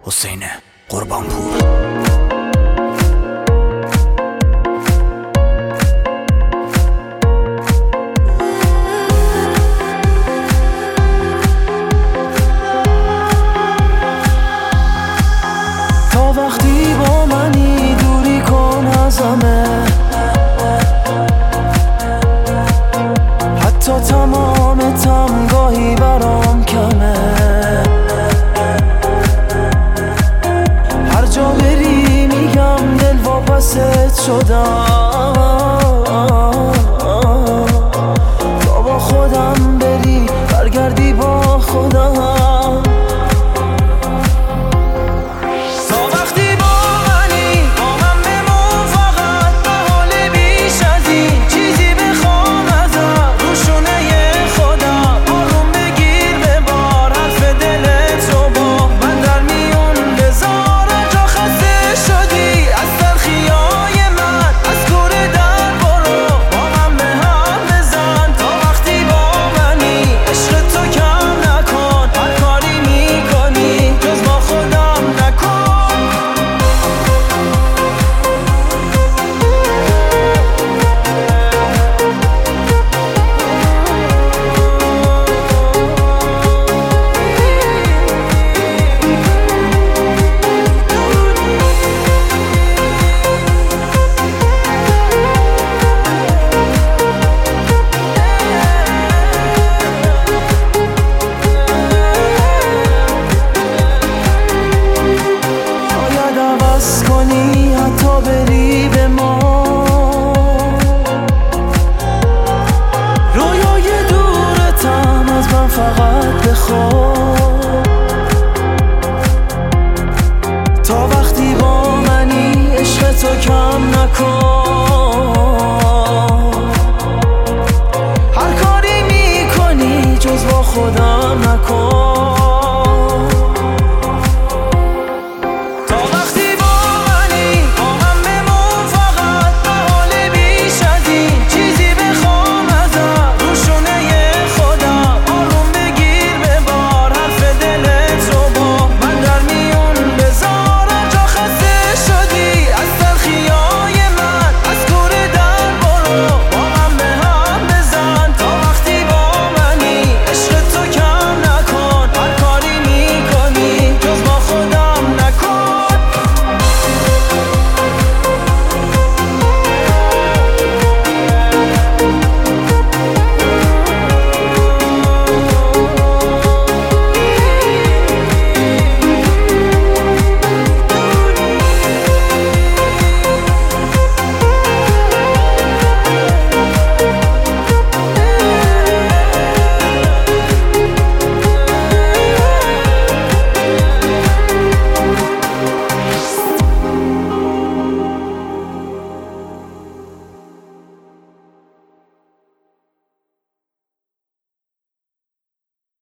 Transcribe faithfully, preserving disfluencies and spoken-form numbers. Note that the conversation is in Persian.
حسین قربانپور. تا وقتی با منی دوری کن ازمه، حتی تمام تمگاهی برام کمه. هر جا بری میگم دل واپست شدم، تا با خودم بری برگردی با خودم. حتی بری به ما رویای دورتم از من فقط بخواه. تا وقتی با منی عشق تو کم نکن، هر کاری میکنی جز با خودم نکن.